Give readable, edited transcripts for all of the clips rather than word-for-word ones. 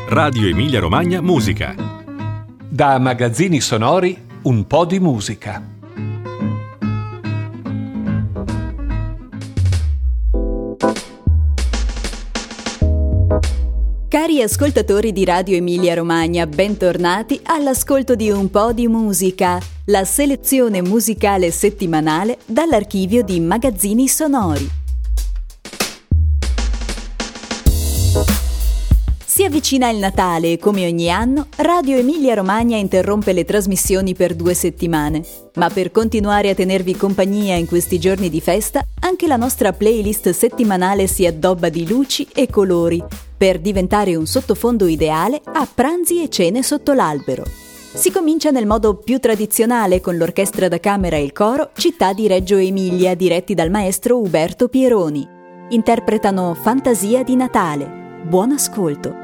Radio Emilia Romagna Musica. Da Magazzini Sonori, un po' di musica. Cari ascoltatori di Radio Emilia Romagna, bentornati all'ascolto di Un po' di musica, la selezione musicale settimanale dall'archivio di Magazzini Sonori. Si avvicina il Natale e come ogni anno Radio Emilia Romagna interrompe le trasmissioni per 2 settimane. Ma per continuare a tenervi compagnia in questi giorni di festa, anche la nostra playlist settimanale si addobba di luci e colori per diventare un sottofondo ideale a pranzi e cene sotto l'albero. Si comincia nel modo più tradizionale con l'orchestra da camera e il coro Città di Reggio Emilia diretti dal maestro Uberto Pieroni. Interpretano Fantasia di Natale. Buon ascolto!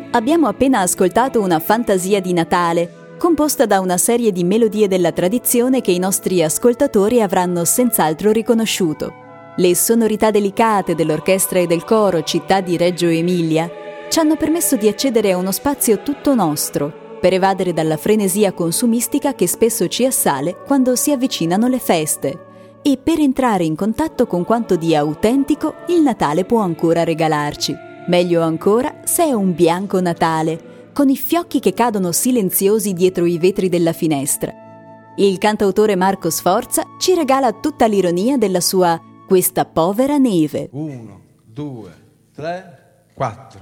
Abbiamo appena ascoltato una fantasia di Natale, composta da una serie di melodie della tradizione che i nostri ascoltatori avranno senz'altro riconosciuto. Le sonorità delicate dell'orchestra e del coro Città di Reggio Emilia ci hanno permesso di accedere a uno spazio tutto nostro, per evadere dalla frenesia consumistica che spesso ci assale quando si avvicinano le feste, e per entrare in contatto con quanto di autentico il Natale può ancora regalarci. Meglio ancora se è un bianco Natale, con i fiocchi che cadono silenziosi dietro i vetri della finestra. Il cantautore Marco Sforza ci regala tutta l'ironia della sua Questa povera neve. 1, 2, 3, 4.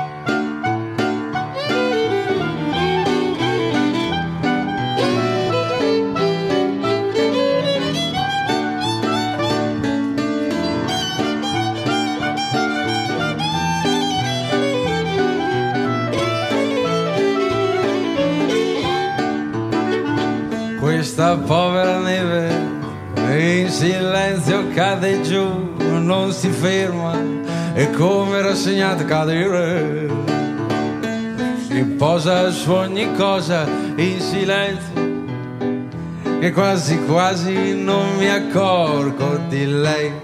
Questa povera neve in silenzio cade giù, non si ferma, è come rassegnata a cadere. Si posa su ogni cosa in silenzio, che quasi quasi non mi accorgo di lei.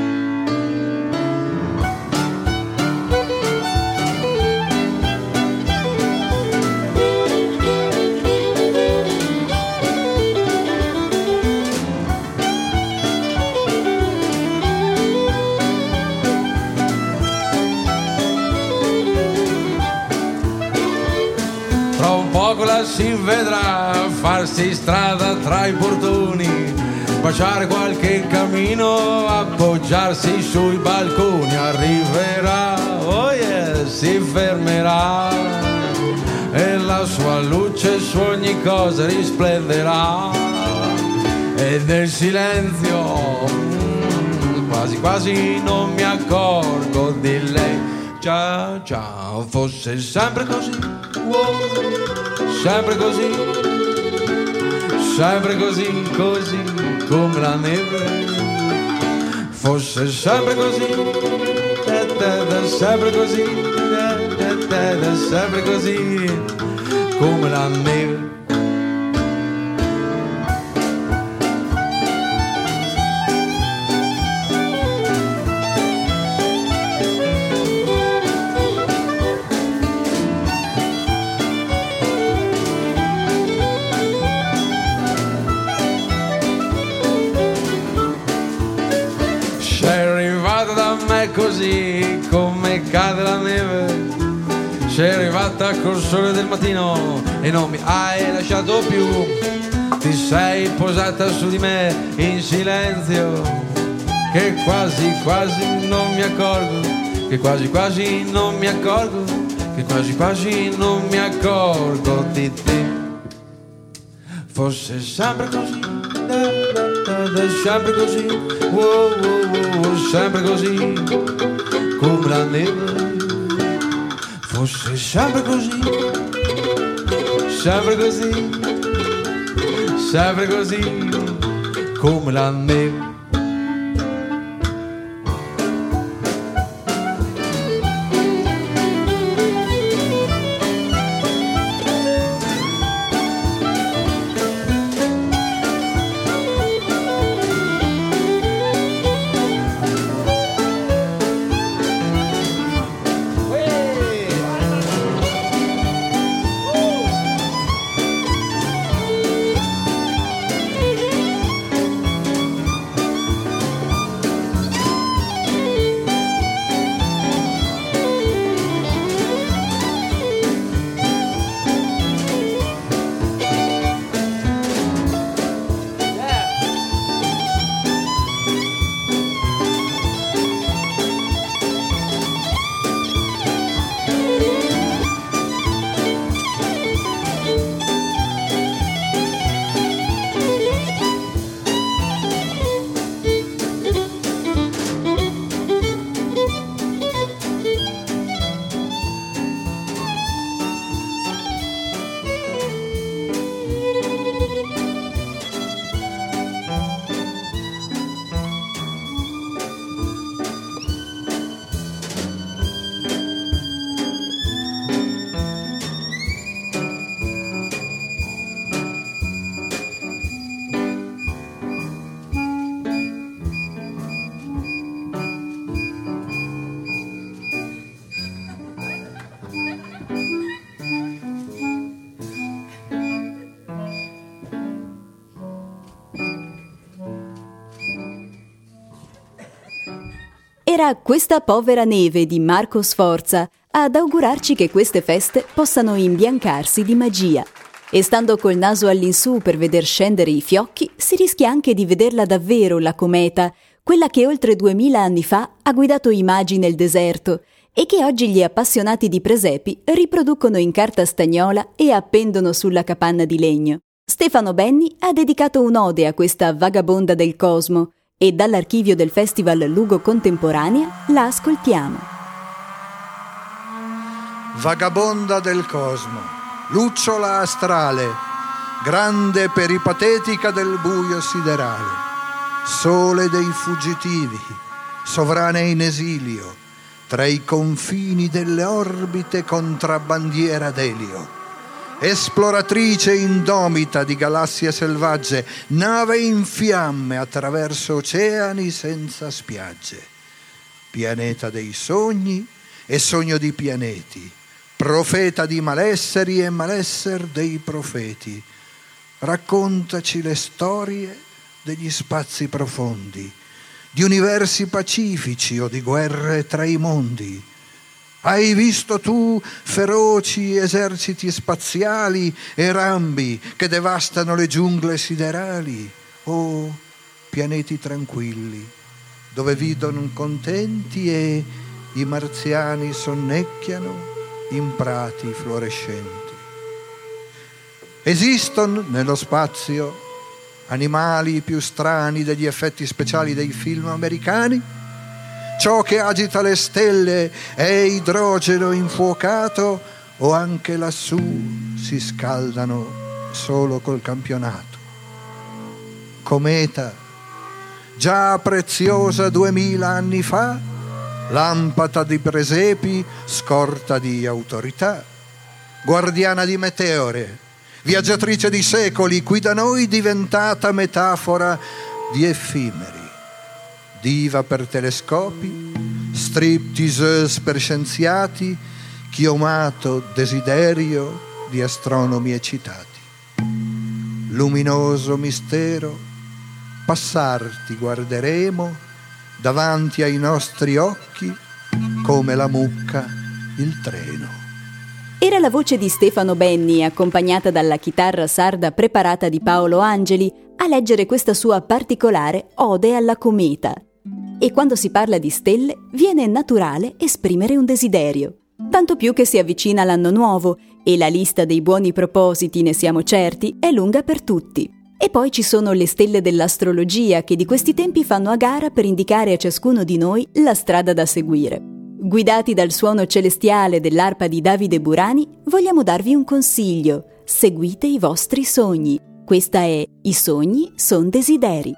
Si vedrà farsi strada tra i portoni, baciare qualche camino, appoggiarsi sui balconi. Arriverà, oh yeah, si fermerà e la sua luce su ogni cosa risplenderà. E nel silenzio quasi quasi non mi accorgo di lei. Ciao ciao, fosse sempre così, sempre così, sempre così, così come la neve. Fosse sempre così, sempre così, sempre così come la neve. Così come cade la neve, sei arrivata col sole del mattino e non mi hai lasciato più. Ti sei posata su di me in silenzio, che quasi quasi non mi accorgo, che quasi quasi non mi accorgo, che quasi quasi non mi accorgo di te. Fosse sempre così, sempre così, sempre così come la neve. Fosse sempre così, sempre così, sempre così come la neve. Era Questa povera neve di Marco Sforza ad augurarci che queste feste possano imbiancarsi di magia. E stando col naso all'insù per veder scendere i fiocchi, si rischia anche di vederla davvero la cometa, quella che oltre 2000 anni fa ha guidato i magi nel deserto e che oggi gli appassionati di presepi riproducono in carta stagnola e appendono sulla capanna di legno. Stefano Benni ha dedicato un'ode a questa vagabonda del cosmo e dall'archivio del Festival Lugo Contemporanea la ascoltiamo. Vagabonda del cosmo, lucciola astrale, grande peripatetica del buio siderale, sole dei fuggitivi, sovrana in esilio, tra i confini delle orbite contrabbandiera d'elio, esploratrice indomita di galassie selvagge, nave in fiamme attraverso oceani senza spiagge, pianeta dei sogni e sogno di pianeti, profeta di malesseri e malesser dei profeti. Raccontaci le storie degli spazi profondi, di universi pacifici o di guerre tra i mondi. Hai visto tu feroci eserciti spaziali e rambi che devastano le giungle siderali? O pianeti tranquilli, dove vivono contenti e i marziani sonnecchiano in prati fluorescenti. Esistono nello spazio animali più strani degli effetti speciali dei film americani? Ciò che agita le stelle è idrogeno infuocato o anche lassù si scaldano solo col campionato? Cometa, già preziosa 2000 anni fa, lampada di presepi, scorta di autorità, guardiana di meteore, viaggiatrice di secoli, qui da noi diventata metafora di effimeri, diva per telescopi, striptease per scienziati, chiomato desiderio di astronomi eccitati. Luminoso mistero, passarti guarderemo davanti ai nostri occhi come la mucca il treno. Era la voce di Stefano Benni, accompagnata dalla chitarra sarda preparata di Paolo Angeli, a leggere questa sua particolare ode alla cometa. E quando si parla di stelle, viene naturale esprimere un desiderio. Tanto più che si avvicina l'anno nuovo e la lista dei buoni propositi, ne siamo certi, è lunga per tutti. E poi ci sono le stelle dell'astrologia che di questi tempi fanno a gara per indicare a ciascuno di noi la strada da seguire. Guidati dal suono celestiale dell'arpa di Davide Burani, vogliamo darvi un consiglio: seguite i vostri sogni. Questa è I sogni son desideri.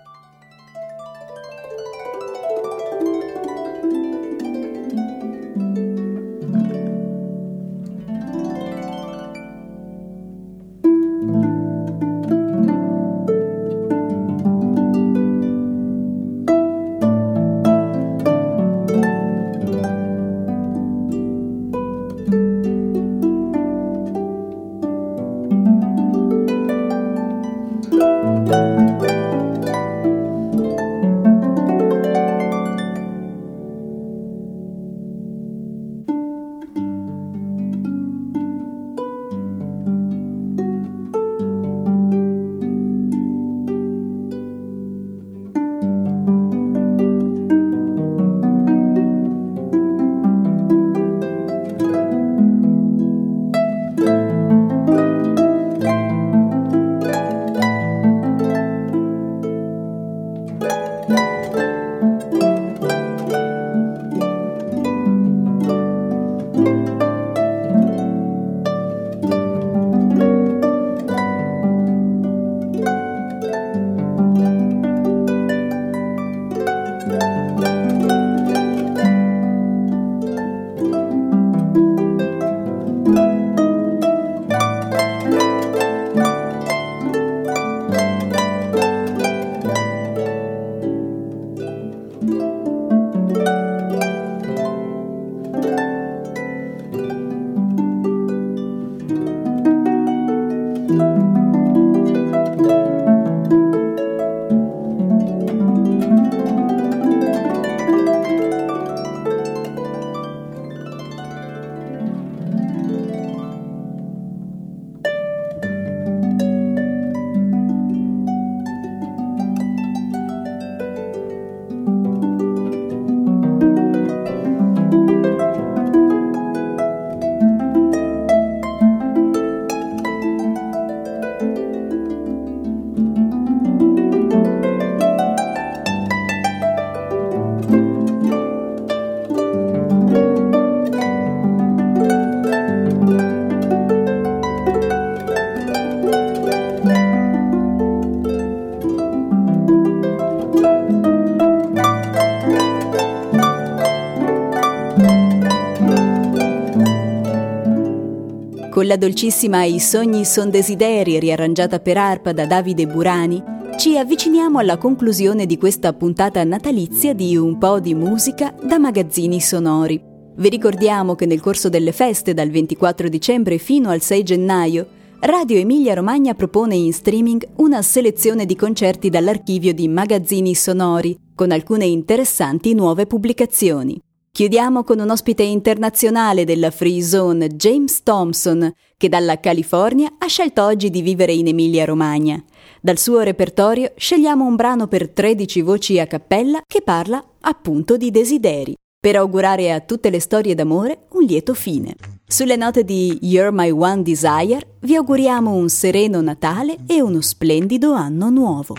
Con la dolcissima I sogni son desideri, riarrangiata per arpa da Davide Burani, ci avviciniamo alla conclusione di questa puntata natalizia di Un po' di musica da Magazzini Sonori. Vi ricordiamo che nel corso delle feste dal 24 dicembre fino al 6 gennaio Radio Emilia Romagna propone in streaming una selezione di concerti dall'archivio di Magazzini Sonori, con alcune interessanti nuove pubblicazioni. Chiudiamo con un ospite internazionale della Free Zone, James Thompson, che dalla California ha scelto oggi di vivere in Emilia Romagna. Dal suo repertorio scegliamo un brano per 13 voci a cappella che parla appunto di desideri, per augurare a tutte le storie d'amore un lieto fine. Sulle note di You're My One Desire vi auguriamo un sereno Natale e uno splendido anno nuovo.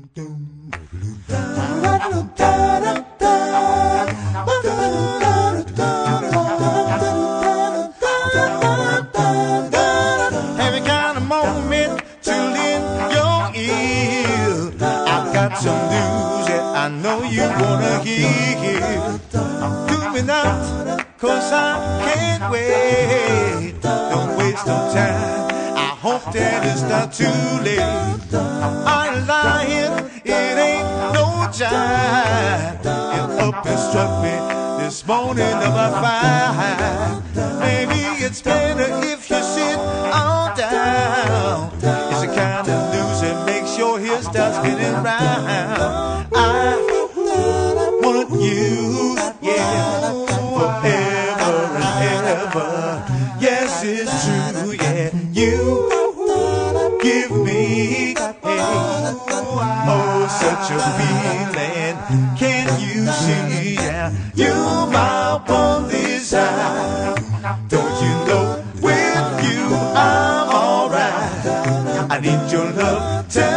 Every kind of moment to lend your ear. I've got some news that I know you wanna hear. Do me now, 'cause I can't wait. Don't waste no time, I hope that it's not too late. I'm lying, it ain't no jive. It up and struck me this morning about 5. Maybe it's better if you sit on down. It's the kind of news that makes your hair start spinning round. I want you, yeah, forever and ever. Yes, it's true, yeah. You give me, hey, oh, such a feeling. Can you see, yeah? You're my one desire. Don't you know, with you I'm alright. I need your love.